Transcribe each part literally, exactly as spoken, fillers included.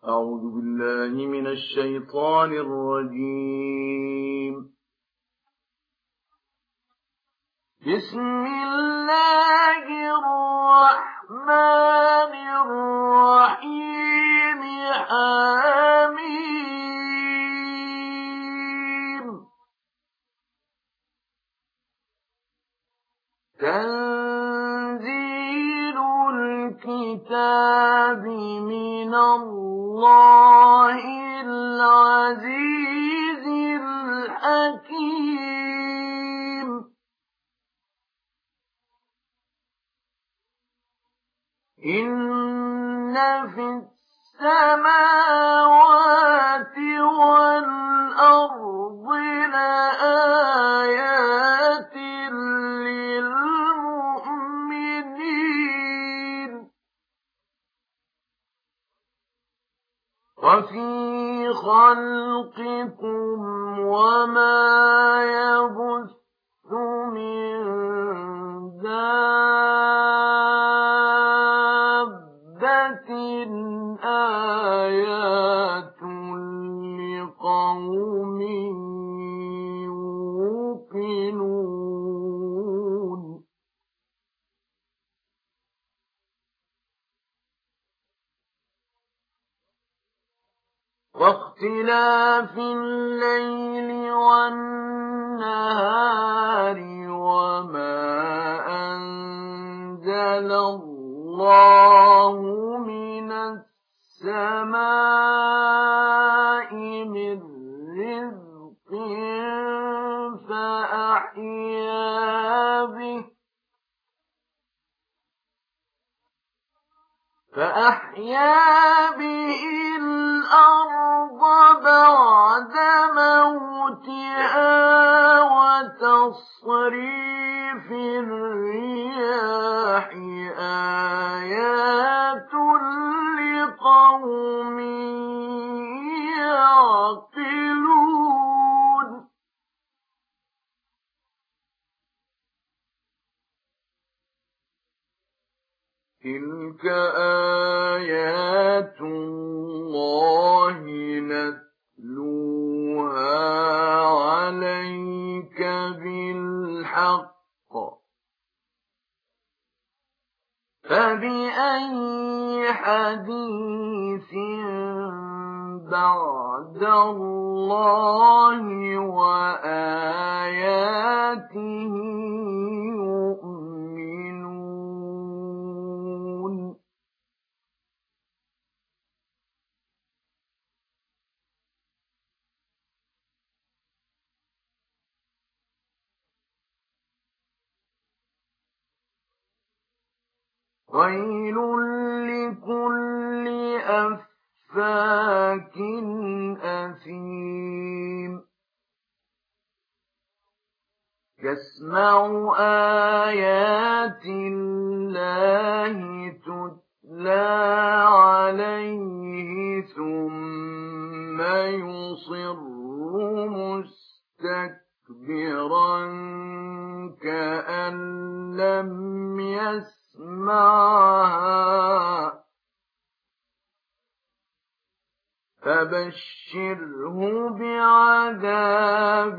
أعوذ بالله من الشيطان الرجيم. بسم الله الرحمن الرحيم. حميم. تنزيل الكتاب من الله العزيز الحكيم. إن في السماوات والأرض لآيات للمؤمنين. وفي خلقكم وما يبث من دابة آيات لقوم يوقنون. واختلاف الليل والنهار وما أنزل الله من السماء من رزق فأحيا به فأحيا به الأرض بعد موتها وتصريف الرياح آيات لقوم يعقلون. تلك آيات الله نتلوها عليك بالحق، فبأي حديث بعد الله وآياته يؤمنون. ويل لكل أفاك أثيم. يسمع آيات الله تتلى عليه ثم يصر مستكبرا كأن لم يسمعها، فبشره بعذاب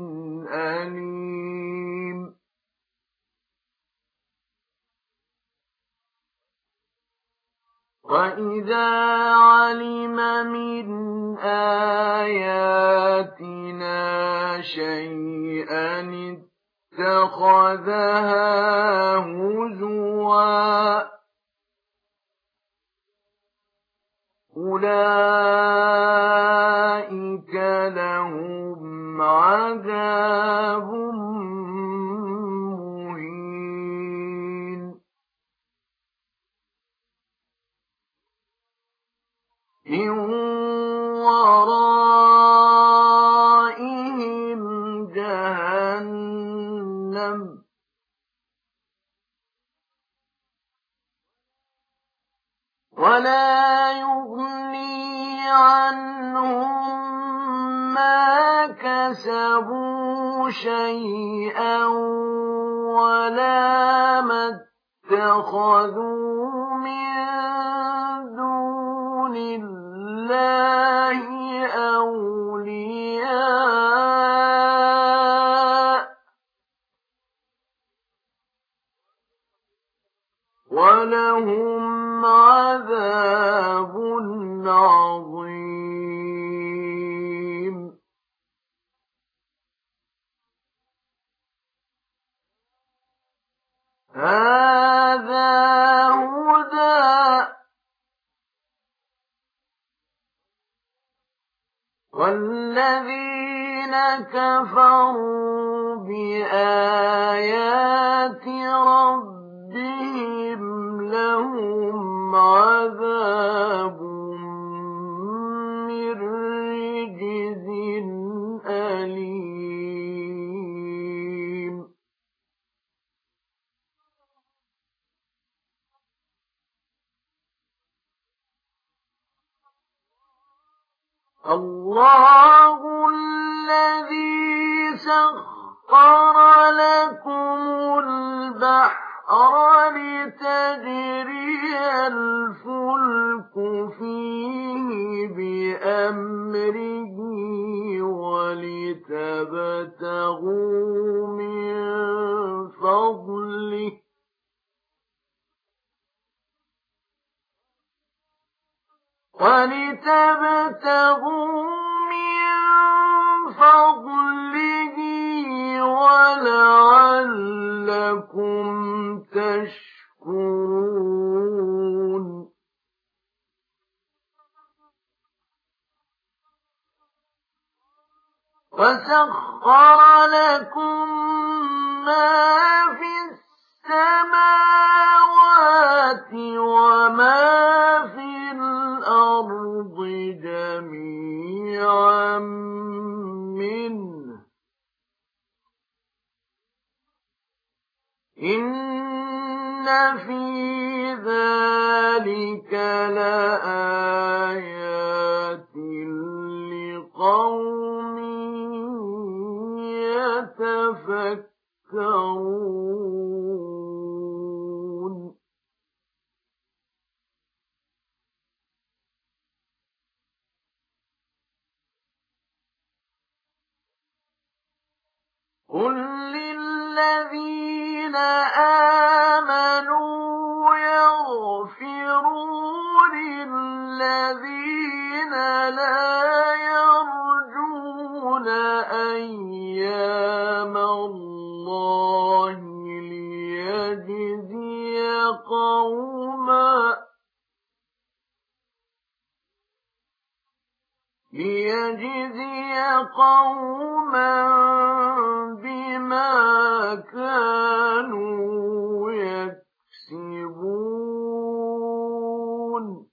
أليم. وإذا علم من آياتنا شيئا اتخذها هزوا. أولئك لهم عذاب مهين. من ورائهم جهنم ولا يغني عنهم ما كسبوا شيئا ولا ما اتخذوا من دون الله والذين كفروا بآيات ربهم لهم عذاب من رجز أليم الله الذي سخر لكم البحر لتجري الفلك فيه بأمره ولتبتغوا من فضله ولتبتغوا من فضله ولعلكم تشكرون وسخر لكم ما في السماوات وما في الأرض جميعا منه إن في ذلك لآيات لقوم يتفكرون قل للذين آمنوا يغفروا للذين لا يرجون أيام الله ليجزي قوما ليجزي قوما بما كانوا يكسبون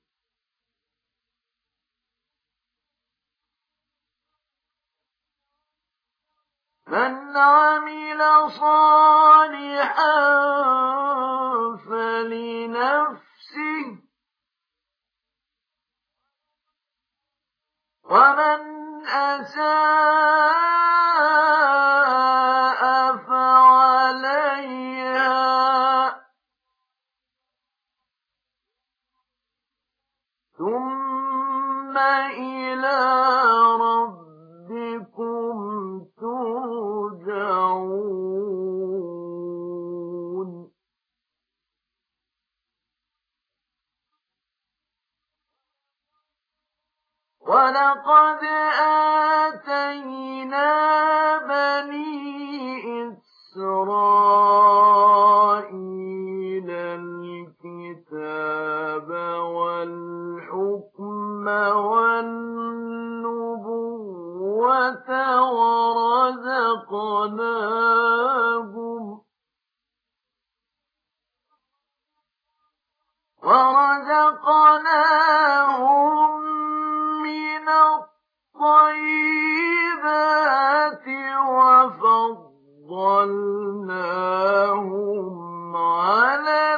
من عمل صالحا فلنفسه ومن أساء فعليها ثم إلى ربكم ترجعون ولقد آتينا بني إسرائيل الكتاب والحكم والنبوة ورزقناهم ورزقناهم من الطيبات وفضلناهم على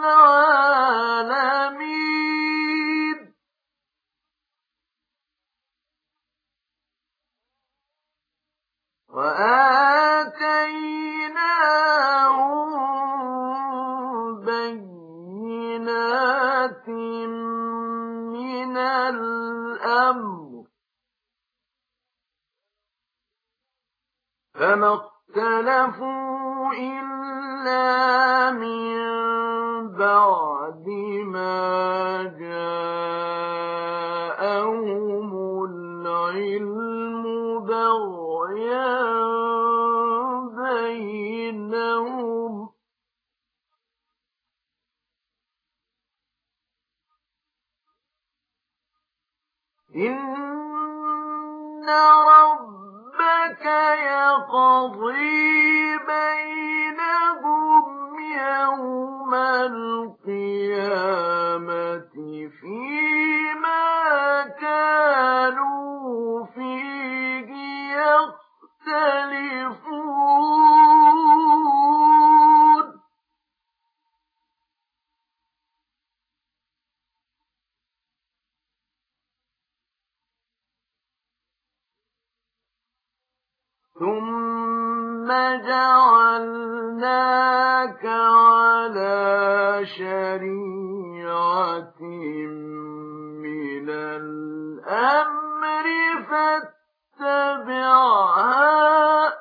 العالمين وآتيناهم بينات من الأمر فما اختلفوا إلا من بعد ما جاءهم العلم بغيا بينهم إن ربك يقضي بينهم يوم القيامة فيما كانوا فيه يختلفون ثم جعلناك على شريعة من الأمر فاتبعها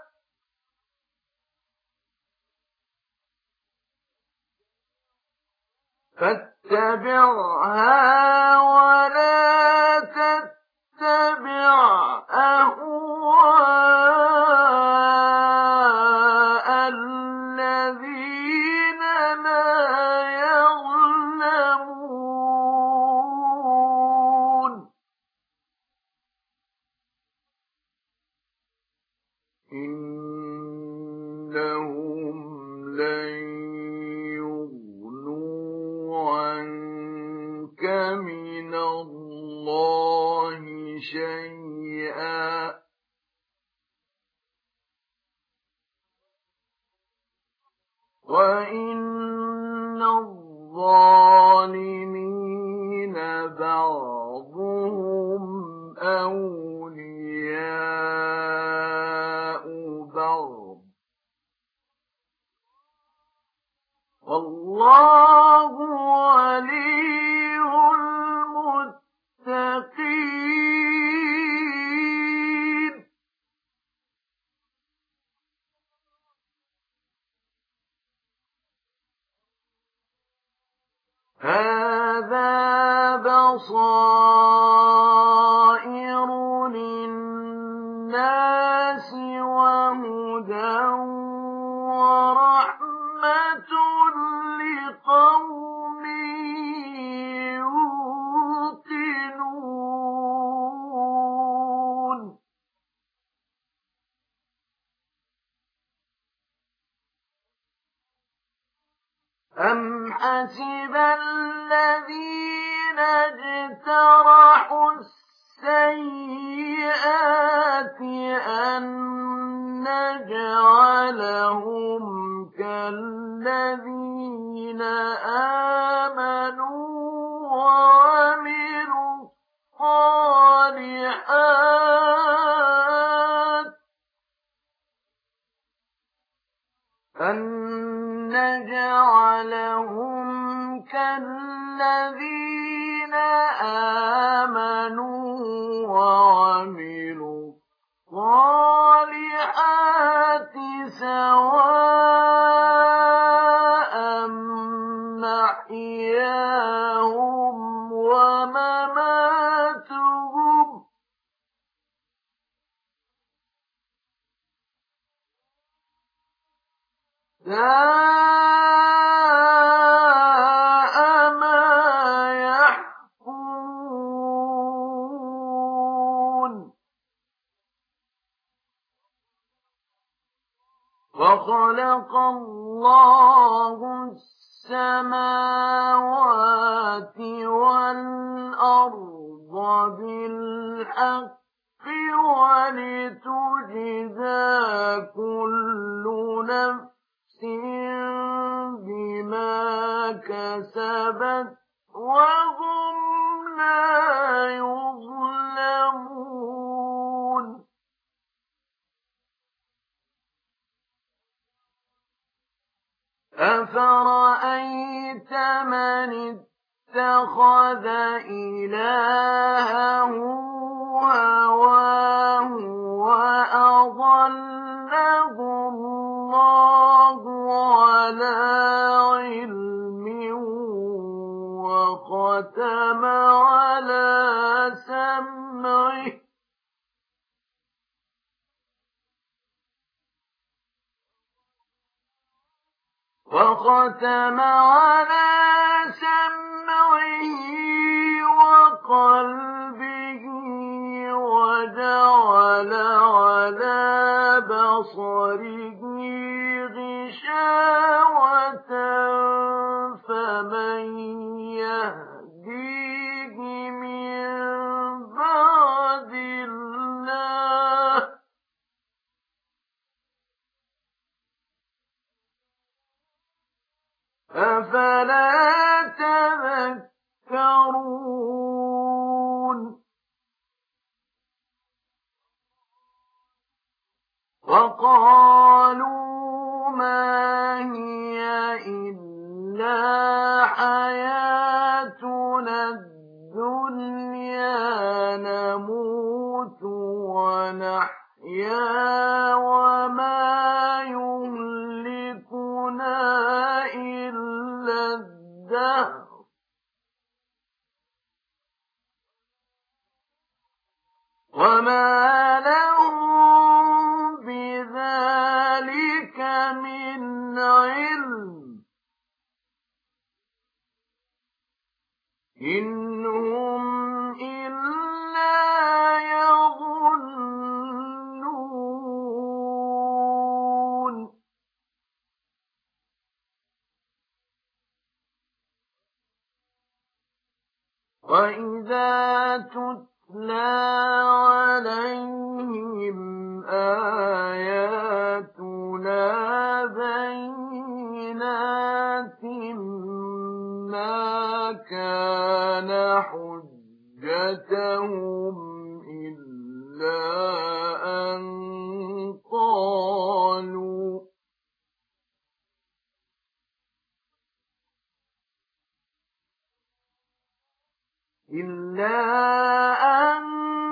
فاتبعها ولا تتبع أهواء الذين لا يعلمون إنهم لن يغنوا عنك من الله شيئا وإن الظالمين بعضهم أولياء بعض والله ولي المتقين هذا بصائر للناس وهدى ورحمة لقوم يوقنون أم حسب الذين اجترحوا السيئات أن نجعلهم كالذين آمنوا وعملوا الصالحات أن نجعلهم كالذين آمنوا وعملوا الصالحات سواء محياهم ومماتهم ساء ما يحكمون وخلق الله السماوات والأرض بالحق ولتجزى كل نفس بما كسبت وهم لا يظلمون أفرأيت من اتخذ إلهه هواه وأضله الله على علم وختم على سمعه وختم على سمعه وقلبه وجعل جعل على بصره غشاوة فمن يهديه من بعد الله أفلا تذكرون وقالوا ما هي إلا حياتنا الدنيا نموت ونحيا وما يهلكنا إلا الدهر وما لهم بذلك من علم إن هم إلا يظنون وإذا تتلى عليهم آياتنا بينات ما كان حجتهم إلا أن قالوا إلا أن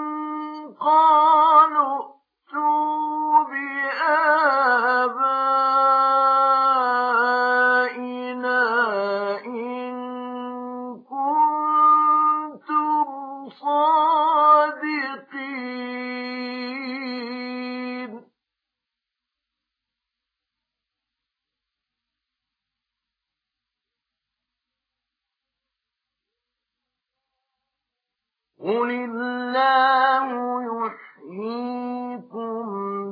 قالوا ائتوا بآبائنا إن كنتم صادقين قل الله يحييكم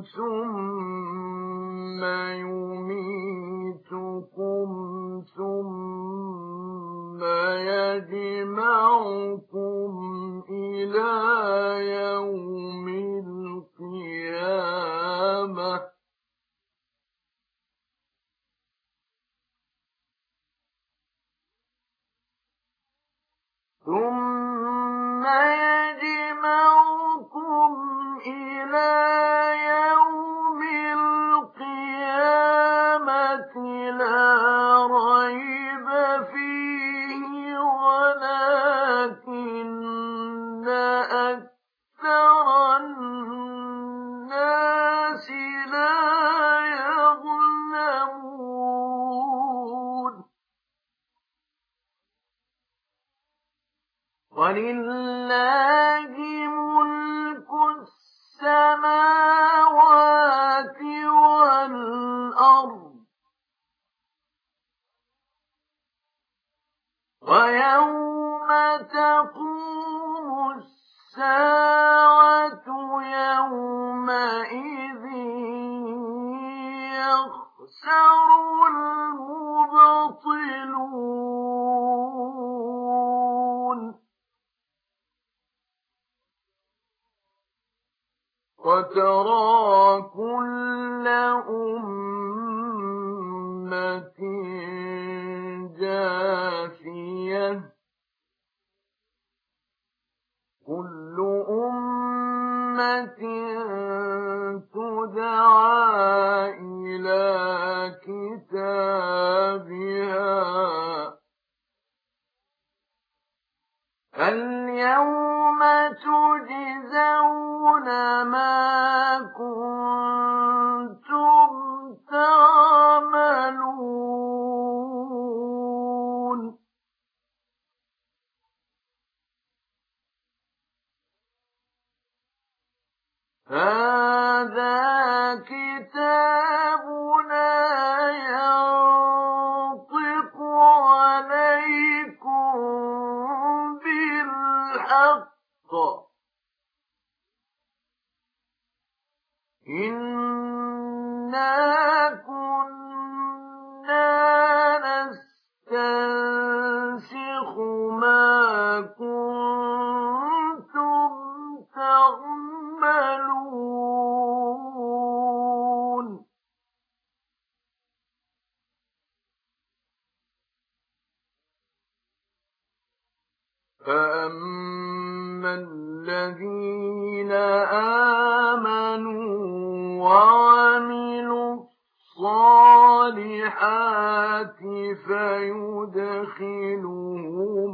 ثم يميتكم ثم يجمعكم إلى يوم القيامة ثم يجمعكم إلى يوم القيامة لا ريب فيه ولكن أكثر الناس لا يعلمون ولله ملك السماوات والأرض ويوم تقوم الساعة يومئذ يخسر المبطلون وترى كل أمة جاثية كل أمة تدعى إلى كتابها اليوم تجزون ما كنتم تعملون هذا كتابنا ينطق عليكم بالحق إنا كنا نستنسخ ما كنتم تعملون فأما الذين آمنوا وعملوا الصالحات فيدخلهم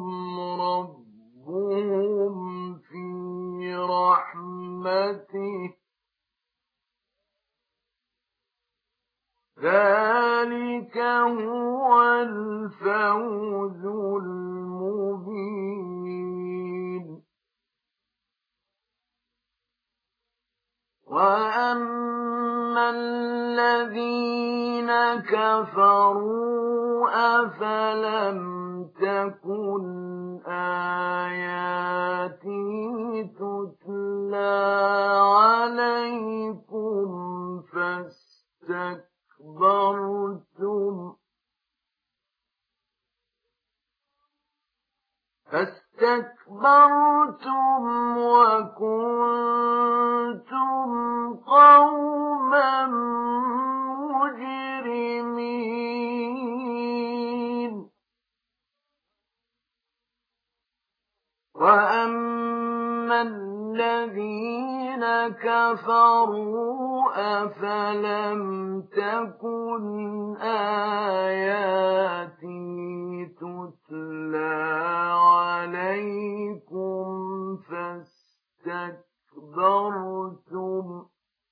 ربهم في رحمته ذلك هو الفوز المبين وأما الذين كفروا أفلم تكن آياتي تتلى عليكم فاستكبرتم فاستكبرتم وكنتم قوما مجرمين وأما الذين كفروا أفلم تكن آياتي تتلى عليكم فاستكبرتم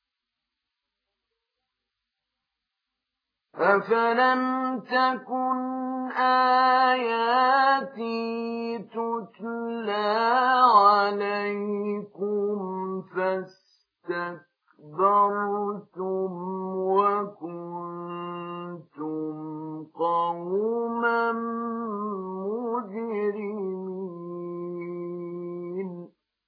أفلم تكن آياتي تتلى عليكم فاستكبرتم وكنتم قوما مجرمين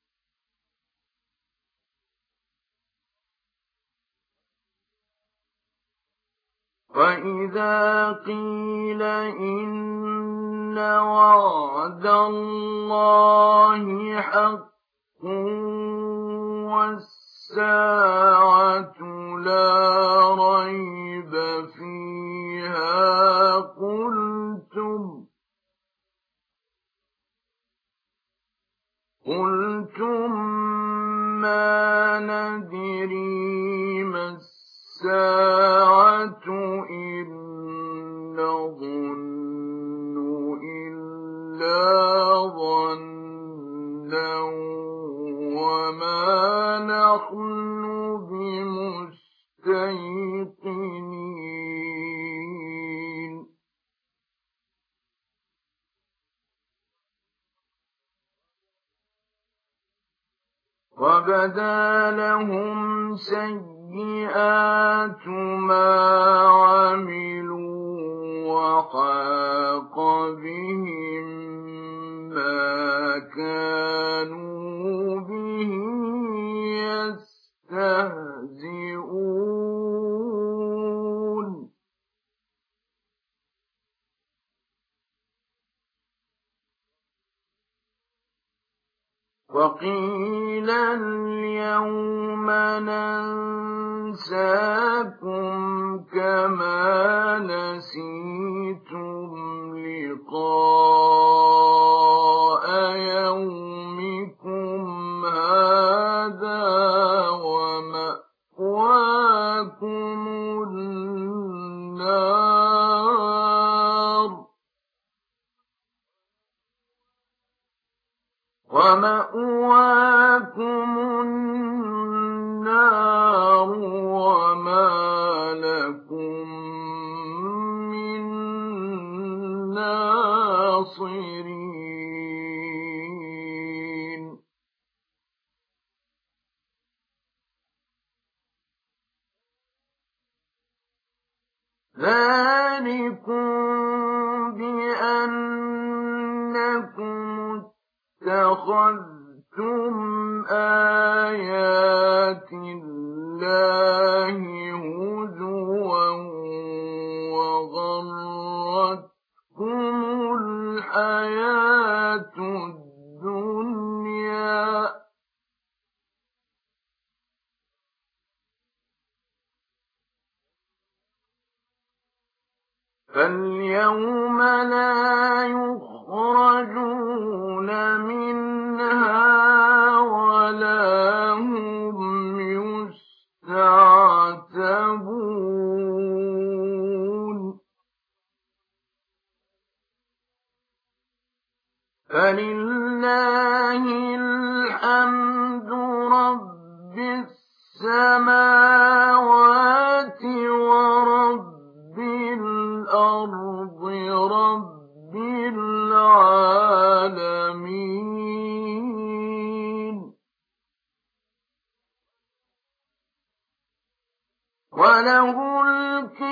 وإذا قيل إن وعد الله حق والساعة لا ريب فيها قلتم قلتم ما ندري ما الساعة إن نظن إلا ظنا وما نحن بمستيقنين وبدا لهم سيئات ما عملوا وحاق بهم ما كانوا به يستهزئون وقيل اليوم ننساكم كما نسيتم لقاء يومكم هذا ومأواكم النار ومأواكم النار وما لكم من ناصرين ذلكم بأنكم اتخذتم آيات الله فاليوم لا يخرجون منها ولا هم يستعتبون فلله الحمد رب السماوات ورب الأرض رب العالمين وله الكبرياء